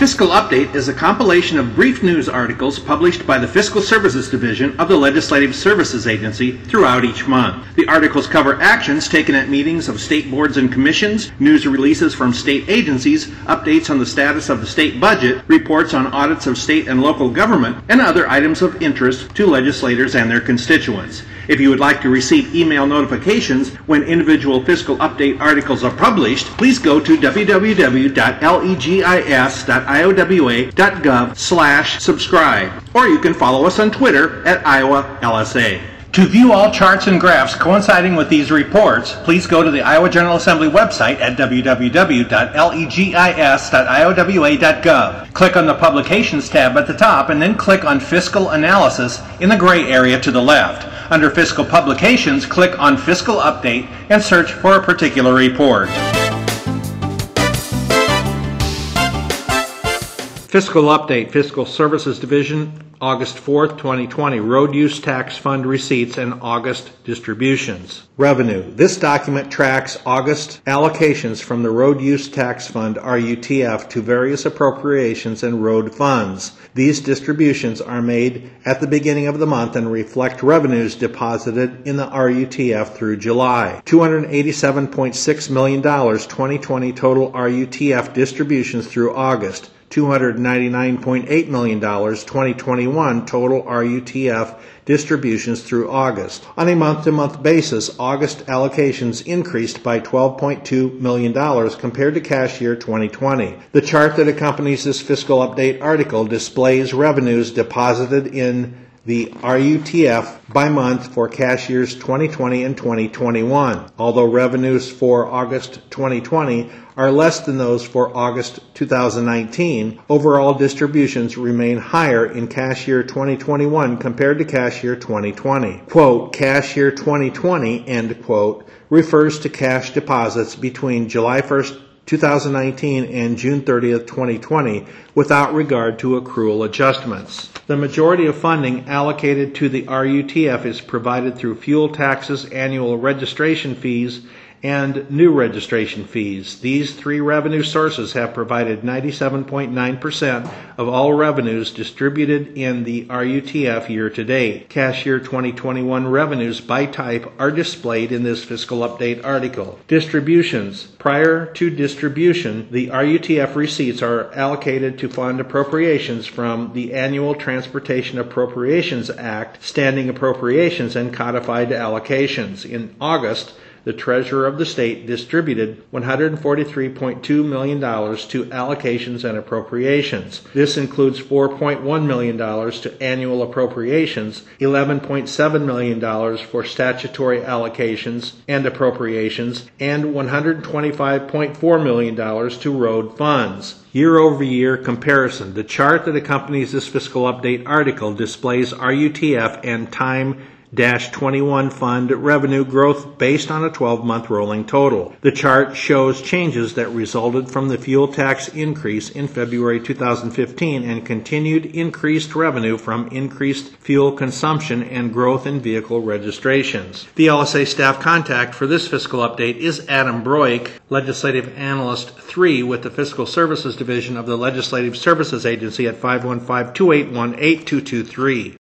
Fiscal Update is a compilation of brief news articles published by the Fiscal Services Division of the Legislative Services Agency throughout each month. The articles cover actions taken at meetings of state boards and commissions, news releases from state agencies, updates on the status of the state budget, reports on audits of state and local government, and other items of interest to legislators and their constituents. If you would like to receive email notifications when individual Fiscal Update articles are published, please go to www.legis.iowa.gov/subscribe, or you can follow us on Twitter at @IowaLSA. To view all charts and graphs coinciding with these reports, please go to the Iowa General Assembly website at www.legis.iowa.gov. Click on the Publications tab at the top and then click on Fiscal Analysis in the gray area to the left. Under Fiscal Publications, click on Fiscal Update and search for a particular report. Fiscal Update, Fiscal Services Division, August 4th, 2020, Road Use Tax Fund receipts and August distributions. Revenue. This document tracks August allocations from the Road Use Tax Fund, RUTF, to various appropriations and road funds. These distributions are made at the beginning of the month and reflect revenues deposited in the RUTF through July. $287.6 million 2020 total RUTF distributions through August. $299.8 million 2021 total RUTF distributions through August. On a month-to-month basis, August allocations increased by $12.2 million compared to cash year 2020. The chart that accompanies this Fiscal Update article displays revenues deposited in the RUTF by month for cash years 2020 and 2021. Although revenues for August 2020 are less than those for August 2019, overall distributions remain higher in cash year 2021 compared to cash year 2020. Quote, cash year 2020, end quote, refers to cash deposits between July 1st, 2019 and June 30th, 2020, without regard to accrual adjustments. The majority of funding allocated to the RUTF is provided through fuel taxes, annual registration fees, and new registration fees. These three revenue sources have provided 97.9% of all revenues distributed in the RUTF year to date. Cash year 2021 revenues by type are displayed in this Fiscal Update article. Distributions. Prior to distribution, the RUTF receipts are allocated to fund appropriations from the Annual Transportation Appropriations Act, standing appropriations, and codified allocations. In August, the Treasurer of the State distributed $143.2 million to allocations and appropriations. This includes $4.1 million to annual appropriations, $11.7 million for statutory allocations and appropriations, and $125.4 million to road funds. Year-over-year comparison. The chart that accompanies this Fiscal Update article displays RUTF and Time-21 fund revenue growth based on a 12-month rolling total. The chart shows changes that resulted from the fuel tax increase in February 2015 and continued increased revenue from increased fuel consumption and growth in vehicle registrations. The LSA staff contact for this Fiscal Update is Adam Broik, Legislative Analyst 3 with the Fiscal Services Division of the Legislative Services Agency at 515-281-8223.